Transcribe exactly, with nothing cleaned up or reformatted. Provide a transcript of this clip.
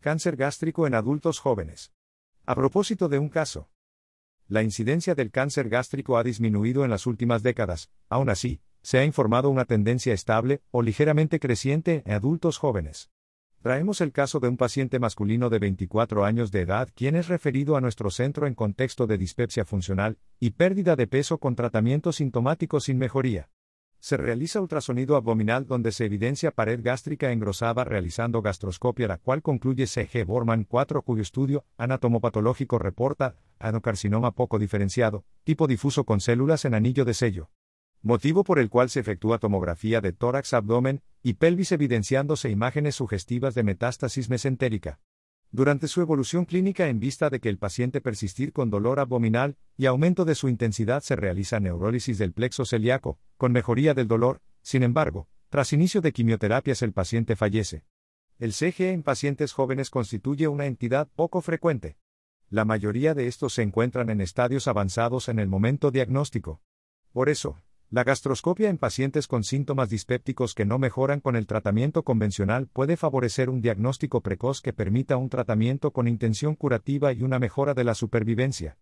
Cáncer gástrico en adultos jóvenes. A propósito de un caso. La incidencia del cáncer gástrico ha disminuido en las últimas décadas, aún así, se ha informado una tendencia estable o ligeramente creciente en adultos jóvenes. Traemos el caso de un paciente masculino de veinticuatro años de edad quien es referido a nuestro centro en contexto de dispepsia funcional y pérdida de peso con tratamiento sintomático sin mejoría. Se realiza ultrasonido abdominal donde se evidencia pared gástrica engrosada realizando gastroscopia la cual concluye C G Borman cuatro cuyo estudio anatomopatológico reporta adenocarcinoma poco diferenciado, tipo difuso con células en anillo de sello. Motivo por el cual se efectúa tomografía de tórax, abdomen y pelvis evidenciándose imágenes sugestivas de metástasis mesentérica. Durante su evolución clínica en vista de que el paciente persistir con dolor abdominal y aumento de su intensidad se realiza neurólisis del plexo celíaco, con mejoría del dolor, sin embargo, tras inicio de quimioterapias el paciente fallece. El C G en pacientes jóvenes constituye una entidad poco frecuente. La mayoría de estos se encuentran en estadios avanzados en el momento diagnóstico. Por eso, la gastroscopia en pacientes con síntomas dispépticos que no mejoran con el tratamiento convencional puede favorecer un diagnóstico precoz que permita un tratamiento con intención curativa y una mejora de la supervivencia.